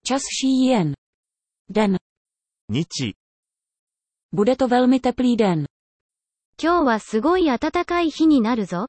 Čas šíjí jen. Den. 日、 Bude to velmi teplý den. 今日はすごい暖かい日になるぞ。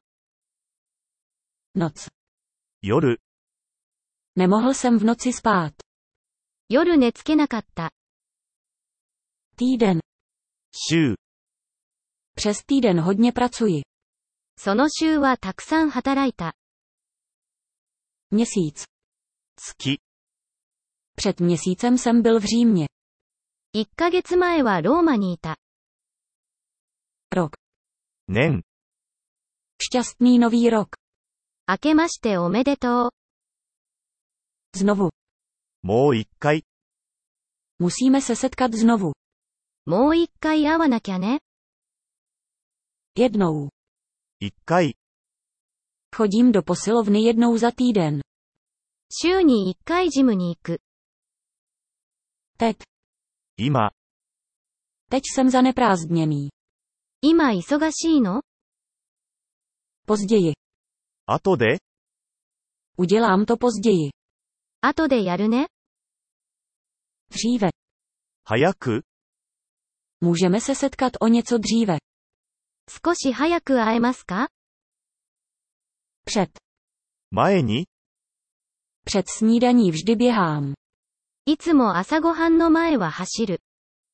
Noc. 夜、 Nemohl jsem v noci spát. 夜寝つけなかった。 Týden. 週、 Přes týden hodně pracuji. その週はたくさん働いた。 Měsíc. 月、 Před měsícem jsem byl v Římě. 1ヶ月前はローマにいた。 Rok. 年、 Šťastný nový rok. 明けましておめでとう。 Znovu. もう一回、 Musíme se setkat znovu. もう一回会わなきゃね。 Jednou. 一回、 Chodím do posilovny jednou za týden. 週に1回ジムに行く。 Teď. 今、 Teď jsem zaneprázdněný. 今忙しいの？ Později. 後で、 Udělám to později. 後でやるね。 Dříve. 早く、 Můžeme se setkat o něco dříve. 少し早く会えますか？ Před. 前に、 Před snídaní vždy běhám. いつも朝ごはんの前は走る。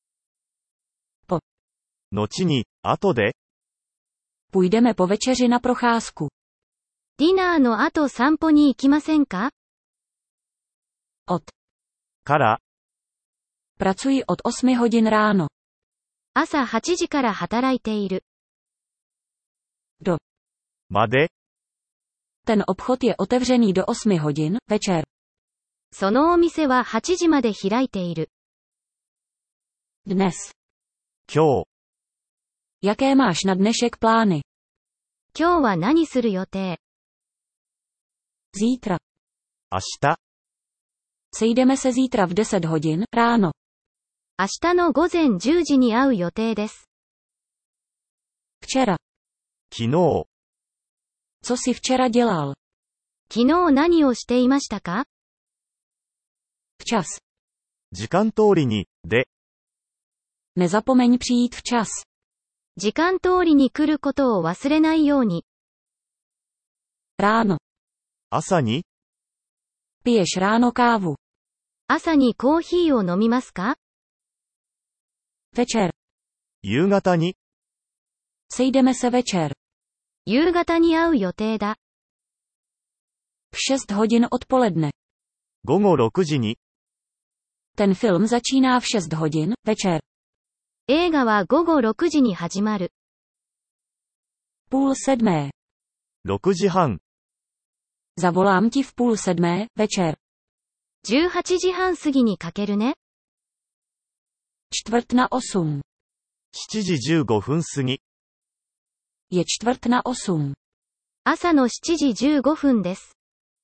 後に、後で、 Půjdeme po večeři na procházku. ディナーの後散歩に行きませんか？ Od. から、 Pracuji od 8 hodin ráno. 朝8時から働いている。 Do. まで、 Ten obchod je otevřený do 8 hodin večer. そのお店は8時まで開いている。 Dnes. 今日、 Jaké máš na dnešek plány? 今日は何する予定？ Zítra. 明日、 Sejdeme se zítra v 10 hodin ráno. 明日の午前10時に会う予定です。 Včera. 昨日、 Co jsi včera dělal? 昨日何をしていましたか？ Včas. 時間通りに、で、 Nezapomeň přijít včas. 時間通りに来ることを忘れないように。 Ráno. 朝に、 Piješ ráno kávu. 朝にコーヒーを飲みますか？ Večer. 夕方に、 Sejdeme se večer. 夕方に会う予定だ。 V 6 hodin odpoledne. 午後6時に、 Ten film začíná v 6 hodin večer. 映画は午後6時に始まる。 Půl sedmé. 6時半、 Zavolám ti v půl sedmé večer. 18時半過ぎにかけるね。 Čtvrt na 8. 7時15分過ぎ、 Je čtvrt na 8. 朝の7時15分です。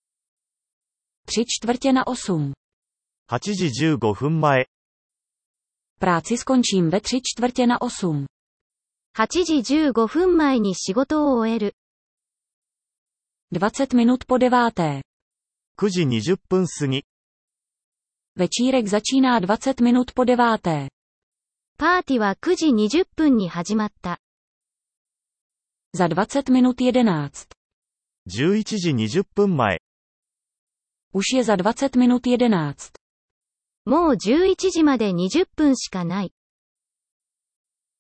3 čtvrtě na 8. 8時15分前、 Práci skončím ve 3 čtvrtě na 8. 8時15分前に仕事を終える。 20 minut po 9. 9時20分過ぎ、 Večírek začíná 20 minut po 9. パーティは9時20分に始まった。 Za 20 minut 11. 11時20分前、 Už je za 20 minut 11. もう11時まで20分しかない。